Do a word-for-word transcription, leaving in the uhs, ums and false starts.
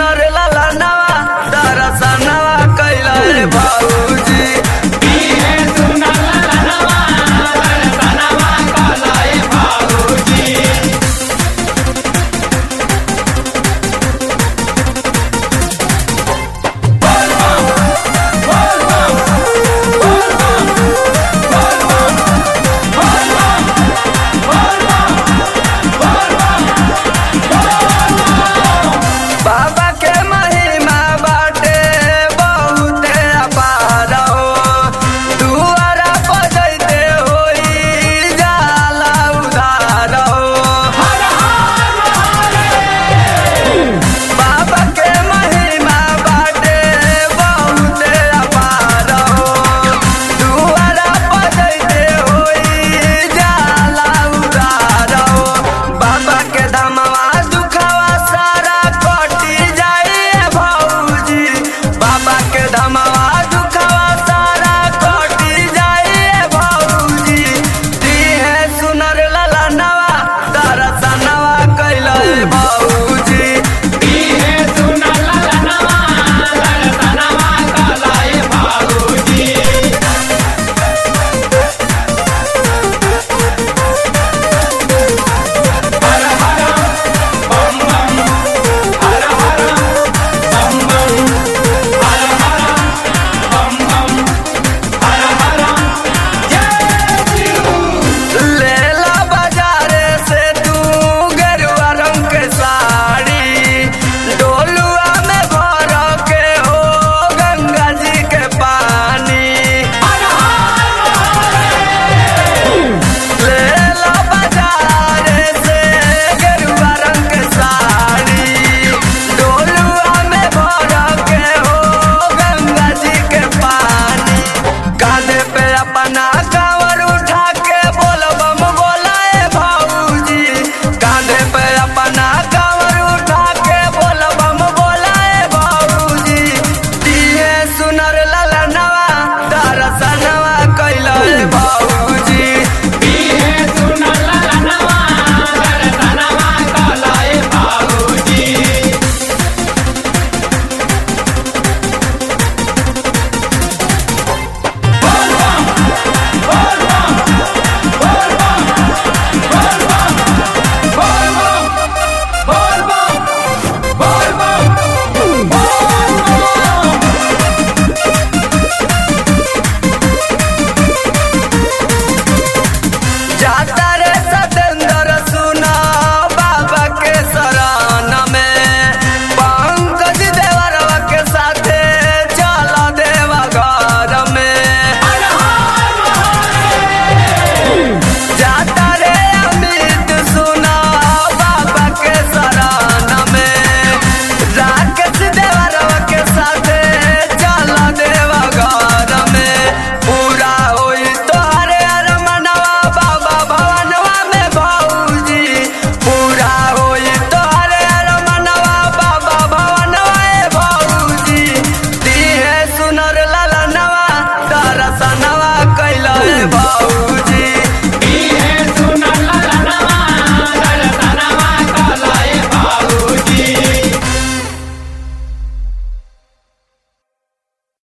सुनर लाला नवा दरसनवा कैला रे भाऊजी। बाबा के महिमा बाटे बहुते अपार हो, दुआरा बजैते होई जाला उधार हो। बाबा के महिमा बाटे बहुते अपार हो, दुआरा बजैते होई जाला उधार हो। बाबा के धमवा दुखवा सारा कटी जाइए भाऊजी, बाबा के धमवा दुखवा सारा कटी जाइए भाऊजी। दिहे सुनर लाला नवा दरसनवा कैला रे भाऊजी। लेला बाजारे से तू गेरुआ रंग के साड़ी, डोलुआ में भर के हो गंगा जी के पानी। लेला बाजारे से गेरुआ रंग के साड़ी, डोलुआ में भर के हो गंगा जी के पानी। कांधे पे अपना कांवर उठा के बोल बम बोलाए भाऊजी, कांधे पे अपना कांवर उठा के बोल बम बोलाए भाऊजी। दिहे सुनर लाला नवा दरसनवा कैला रे भाऊजी। जाता रे सतेंद्र सुना बाबा के शरण में, पंकज देवरवा के साथे चला देवा घर में। जाता रे अमित सुना बाबा के शरण में, राकेश देवरवा के साथे चला देवा घर में। पूरा होई तोहरे अरमनवा बाबा भवनवा में भाऊजी, पूरा होई तोहरे अरमनवा बाबा भवनवा ए भाऊजी। दिहे सुनर लाला नवा दरसनवा कैला रे भाऊजी।